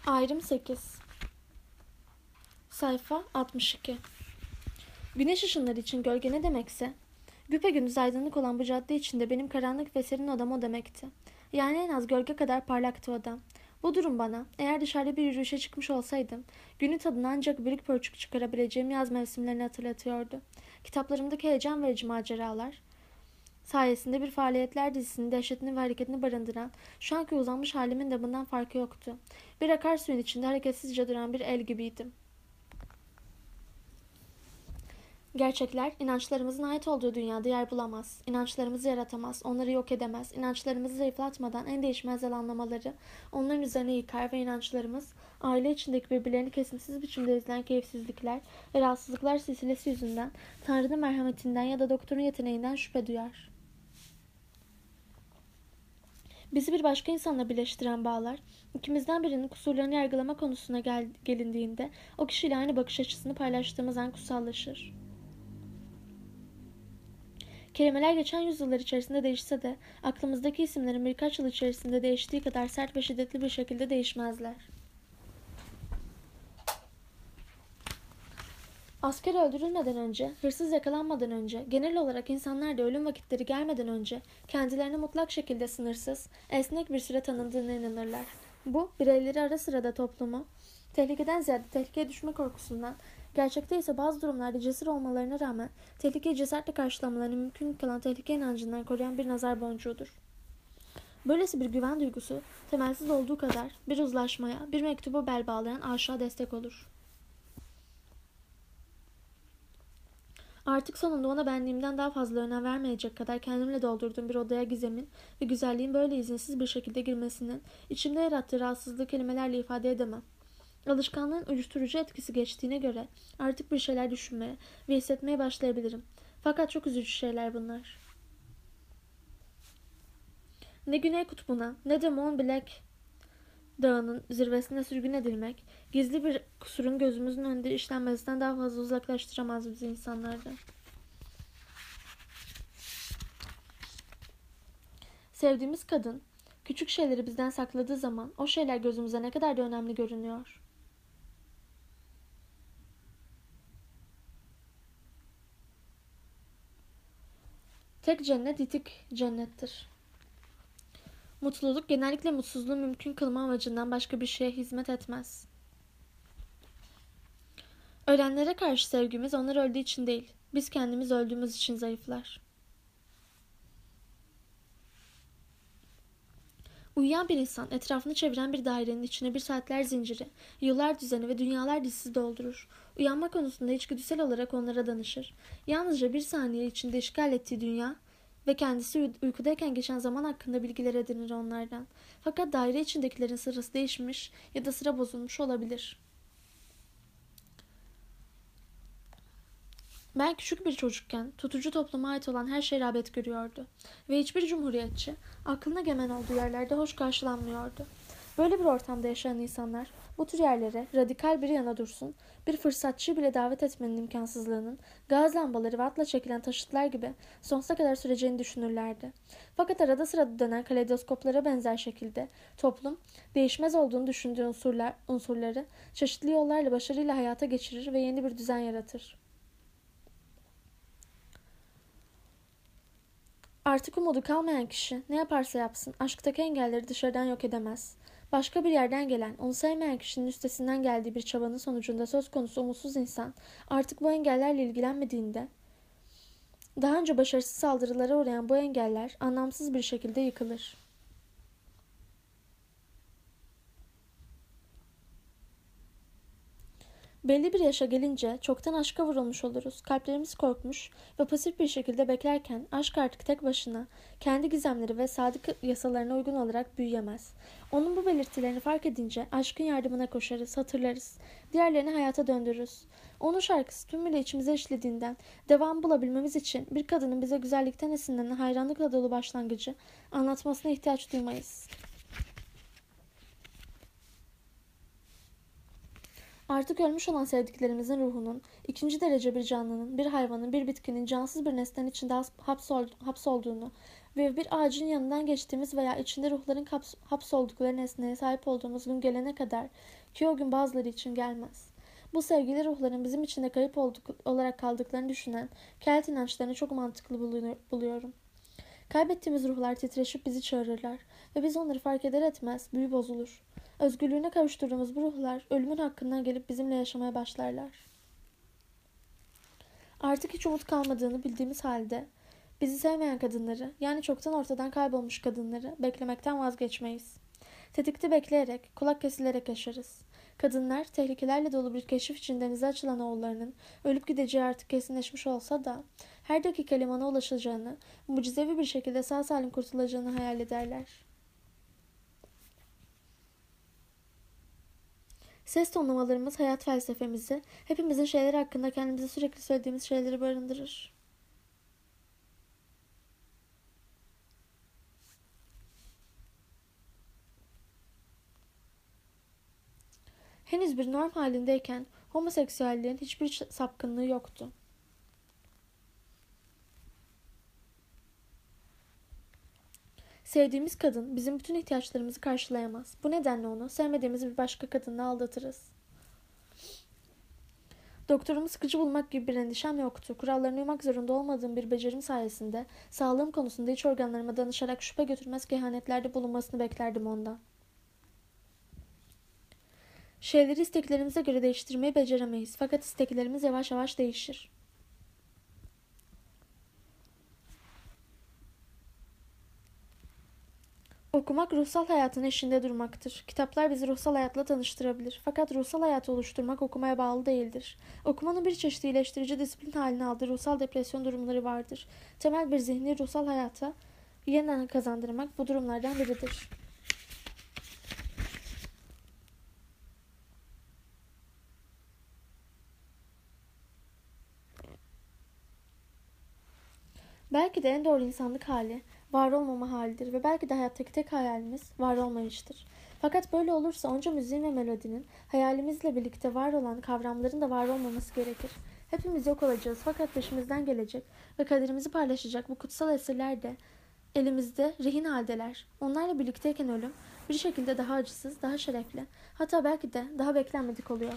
Ayrım 8. Sayfa 62. Güneş ışınları için gölge ne demekse, güpegündüz aydınlık olan bu cadde içinde benim karanlık ve serin odam o demekti. Yani en az gölge kadar parlaktı odam. Bu durum bana, eğer dışarıda bir yürüyüşe çıkmış olsaydım, günün tadını ancak bölük pörçük çıkarabileceğim yaz mevsimlerini hatırlatıyordu. Kitaplarımdaki heyecan verici maceralar sayesinde bir faaliyetler dizisinin dehşetini ve hareketini barındıran, şu anki uzanmış halimin de bundan farkı yoktu. Bir akarsuyun içinde hareketsizce duran bir el gibiydim. Gerçekler, inançlarımızın ait olduğu dünyada yer bulamaz. İnançlarımızı yaratamaz, onları yok edemez. İnançlarımızı zayıflatmadan en değişmez yalanlamaları onların üzerine yıkar ve inançlarımız, aile içindeki birbirlerini kesintisiz biçimde izleyen keyifsizlikler ve rahatsızlıklar silsilesi yüzünden, Tanrı'nın merhametinden ya da doktorun yeteneğinden şüphe duyar. Bizi bir başka insanla birleştiren bağlar, ikimizden birinin kusurlarını yargılama konusuna gelindiğinde o kişiyle aynı bakış açısını paylaştığımız an kutsallaşır. Kelimeler geçen yüzyıllar içerisinde değişse de aklımızdaki isimlerin birkaç yıl içerisinde değiştiği kadar sert ve şiddetli bir şekilde değişmezler. Asker öldürülmeden önce, hırsız yakalanmadan önce, genel olarak insanlar da ölüm vakitleri gelmeden önce kendilerine mutlak şekilde sınırsız, esnek bir süre tanındığına inanırlar. Bu, bireyleri ara sıra da toplumu, tehlikeden ziyade tehlikeye düşme korkusundan, gerçekte ise bazı durumlarda cesur olmalarına rağmen tehlikeyi cesaretle karşılamalarını mümkün kılan tehlike inancından koruyan bir nazar boncuğudur. Böylesi bir güven duygusu, temelsiz olduğu kadar bir uzlaşmaya, bir mektuba bel bağlayan aşağı destek olur. Artık sonunda ona benliğimden daha fazla önem vermeyecek kadar kendimle doldurduğum bir odaya gizemin ve güzelliğin böyle izinsiz bir şekilde girmesinin içimde yarattığı rahatsızlığı kelimelerle ifade edemem. Alışkanlığın uyuşturucu etkisi geçtiğine göre artık bir şeyler düşünmeye ve hissetmeye başlayabilirim. Fakat çok üzücü şeyler bunlar. Ne Güney Kutbu'na ne de Mont Blanc Dağı'nın zirvesine sürgün edilmek, gizli bir kusurun gözümüzün önünde işlenmesinden daha fazla uzaklaştıramaz bizi insanlardan. Sevdiğimiz kadın, küçük şeyleri bizden sakladığı zaman o şeyler gözümüze ne kadar da önemli görünüyor. Tek cennet yitik cennettir. Mutluluk genellikle mutsuzluğu mümkün kılma amacından başka bir şeye hizmet etmez. Ölenlere karşı sevgimiz onlar öldüğü için değil, biz kendimiz öldüğümüz için zayıflar. Uyuyan bir insan etrafını çeviren bir dairenin içine bir saatler zinciri, yıllar düzeni ve dünyalar dizisi doldurur. Uyanma konusunda içgüdüsel olarak onlara danışır. Yalnızca bir saniye içinde işgal ettiği dünya ve kendisi uykudayken geçen zaman hakkında bilgiler edinir onlardan. Fakat daire içindekilerin sırası değişmiş ya da sıra bozulmuş olabilir. Ben küçük bir çocukken tutucu topluma ait olan her şey rağbet görüyordu ve hiçbir cumhuriyetçi aklına gemen olduğu yerlerde hoş karşılanmıyordu. Böyle bir ortamda yaşayan insanlar bu tür yerlere radikal bir yana dursun, bir fırsatçıyı bile davet etmenin imkansızlığının gaz lambaları ve atla çekilen taşıtlar gibi sonsuza kadar süreceğini düşünürlerdi. Fakat arada sırada dönen kaleidoskoplara benzer şekilde toplum değişmez olduğunu düşündüğü unsurları çeşitli yollarla başarıyla hayata geçirir ve yeni bir düzen yaratır. Artık umudu kalmayan kişi ne yaparsa yapsın aşktaki engelleri dışarıdan yok edemez. Başka bir yerden gelen, onu sevmeyen kişinin üstesinden geldiği bir çabanın sonucunda söz konusu umutsuz insan artık bu engellerle ilgilenmediğinde, daha önce başarısız saldırılara uğrayan bu engeller anlamsız bir şekilde yıkılır. Belli bir yaşa gelince çoktan aşka vurulmuş oluruz. Kalplerimiz korkmuş ve pasif bir şekilde beklerken aşk artık tek başına kendi gizemleri ve sadık yasalarına uygun olarak büyüyemez. Onun bu belirtilerini fark edince aşkın yardımına koşarız, hatırlarız. Diğerlerini hayata döndürürüz. Onun şarkısı tümüyle içimize işlediğinden devam bulabilmemiz için bir kadının bize güzellikten esinlenen hayranlıkla dolu başlangıcı anlatmasına ihtiyaç duymayız. Artık ölmüş olan sevdiklerimizin ruhunun, ikinci derece bir canlının, bir hayvanın, bir bitkinin cansız bir nesnenin içinde hapsolduğunu Ve bir ağacın yanından geçtiğimiz veya içinde ruhların hapsoldukları nesneye sahip olduğumuz gün gelene kadar, ki o gün bazıları için gelmez. Bu sevgili ruhların bizim içinde kayıp olarak kaldıklarını düşünen Kelt inançlarını çok mantıklı buluyorum. Kaybettiğimiz ruhlar titreşip bizi çağırırlar ve biz onları fark eder etmez büyü bozulur. Özgürlüğüne kavuşturduğumuz bu ruhlar ölümün hakkından gelip bizimle yaşamaya başlarlar. Artık hiç umut kalmadığını bildiğimiz halde bizi sevmeyen kadınları, yani çoktan ortadan kaybolmuş kadınları beklemekten vazgeçmeyiz. Tetikte bekleyerek, kulak kesilerek yaşarız. Kadınlar tehlikelerle dolu bir keşif için denize açılan oğullarının ölüp gideceği artık kesinleşmiş olsa da her dakika limana ulaşacağını, mucizevi bir şekilde sağ salim kurtulacağını hayal ederler. Ses tonlamalarımız hayat felsefemizi, hepimizin şeyler hakkında kendimize sürekli söylediğimiz şeyleri barındırır. Henüz bir norm halindeyken homoseksüelliğin hiçbir sapkınlığı yoktu. Sevdiğimiz kadın bizim bütün ihtiyaçlarımızı karşılayamaz. Bu nedenle onu sevmediğimiz bir başka kadınla aldatırız. Doktorumu sıkıcı bulmak gibi bir endişem yoktu. Kurallarına uymak zorunda olmadığım bir becerim sayesinde sağlığım konusunda iç organlarıma danışarak şüphe götürmez kehanetlerde bulunmasını beklerdim ondan. Şeyleri isteklerimize göre değiştirmeyi beceremeyiz. Fakat isteklerimiz yavaş yavaş değişir. Okumak ruhsal hayatın eşiğinde durmaktır. Kitaplar bizi ruhsal hayatla tanıştırabilir. Fakat ruhsal hayatı oluşturmak okumaya bağlı değildir. Okumanın bir çeşit iyileştirici disiplin haline aldığı ruhsal depresyon durumları vardır. Temel bir zihni ruhsal hayata yeniden kazandırmak bu durumlardan biridir. Belki de en doğru insanlık hali, var olmama halidir ve belki de hayattaki tek hayalimiz var olmayıştır. Fakat böyle olursa onca müziğin ve melodinin hayalimizle birlikte var olan kavramların da var olmaması gerekir. Hepimiz yok olacağız fakat peşimizden gelecek ve kaderimizi paylaşacak bu kutsal esirler de elimizde rehin haldeler. Onlarla birlikteyken ölüm bir şekilde daha acısız, daha şerefli, hatta belki de daha beklenmedik oluyor.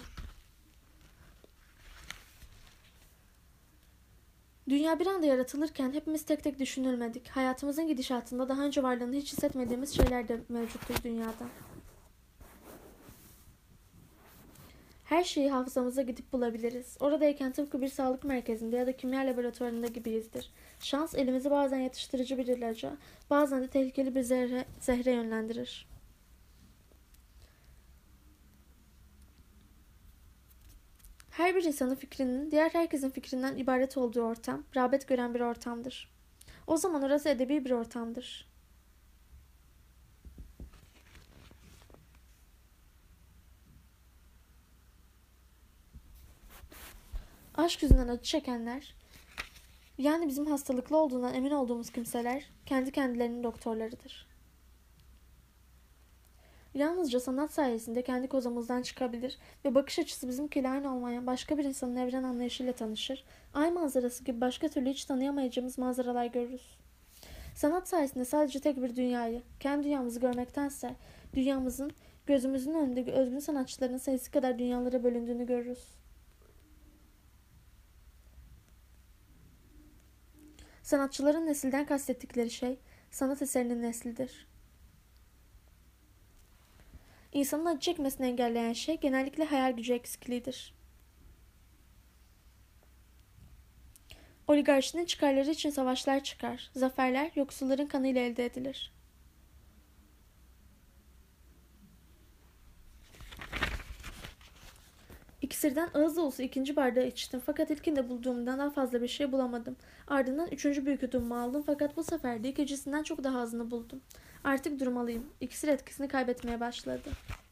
Dünya bir anda yaratılırken hepimiz tek tek düşünülmedik. Hayatımızın gidişatında daha önce varlığını hiç hissetmediğimiz şeyler de mevcuttur dünyada. Her şeyi hafızamıza gidip bulabiliriz. Oradayken tıpkı bir sağlık merkezinde ya da kimya laboratuvarında gibiyizdir. Şans elimizi bazen yatıştırıcı bir ilaca, bazen de tehlikeli bir zehre yönlendirir. Her bir insanın fikrinin diğer herkesin fikrinden ibaret olduğu ortam, rağbet gören bir ortamdır. O zaman orası edebi bir ortamdır. Aşk yüzünden acı çekenler, yani bizim hastalıklı olduğundan emin olduğumuz kimseler, kendi kendilerinin doktorlarıdır. Yalnızca sanat sayesinde kendi kozamızdan çıkabilir ve bakış açısı bizimkiyle aynı olmayan başka bir insanın evren anlayışıyla tanışır, ay manzarası gibi başka türlü hiç tanıyamayacağımız manzaralar görürüz. Sanat sayesinde sadece tek bir dünyayı, kendi dünyamızı görmektense, dünyamızın gözümüzün önünde özgün sanatçıların sayısı kadar dünyalara bölündüğünü görürüz. Sanatçıların nesilden kastettikleri şey, sanat eserinin neslidir. İnsanın acı çekmesini engelleyen şey genellikle hayal gücü eksikliğidir. Oligarşinin çıkarları için savaşlar çıkar, zaferler yoksulların kanıyla elde edilir. İksirden ağız dolusu ikinci bardağı içtim fakat ilkinde bulduğumdan daha fazla bir şey bulamadım. Ardından üçüncü büyük yudumu aldım fakat bu sefer de ikincisinden çok daha azını buldum. Artık durmalıyım. İksir etkisini kaybetmeye başladı.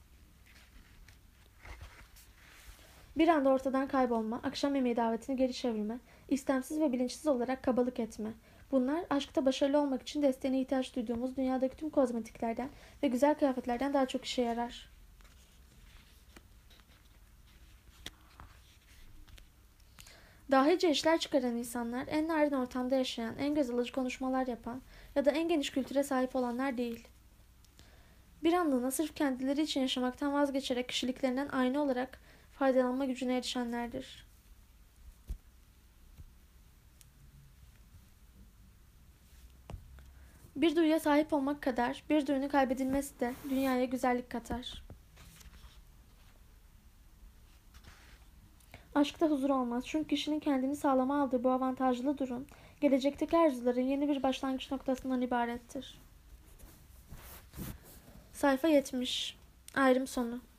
Bir anda ortadan kaybolma, akşam yemeği davetini geri çevirme, istemsiz ve bilinçsiz olarak kabalık etme. Bunlar aşkta başarılı olmak için desteğine ihtiyaç duyduğumuz dünyadaki tüm kozmetiklerden ve güzel kıyafetlerden daha çok işe yarar. Dahice işler çıkaran insanlar, en narin ortamda yaşayan, en göz alıcı konuşmalar yapan, ya da en geniş kültüre sahip olanlar değil. Bir anlığına sırf kendileri için yaşamaktan vazgeçerek kişiliklerinden aynı olarak faydalanma gücüne erişenlerdir. Bir duyuya sahip olmak kadar bir duyunun kaybedilmesi de dünyaya güzellik katar. Aşkta huzur olmaz çünkü kişinin kendini sağlama aldığı bu avantajlı durum, gelecekteki arzuların yeni bir başlangıç noktasından ibarettir. Sayfa 70. Ayrım sonu.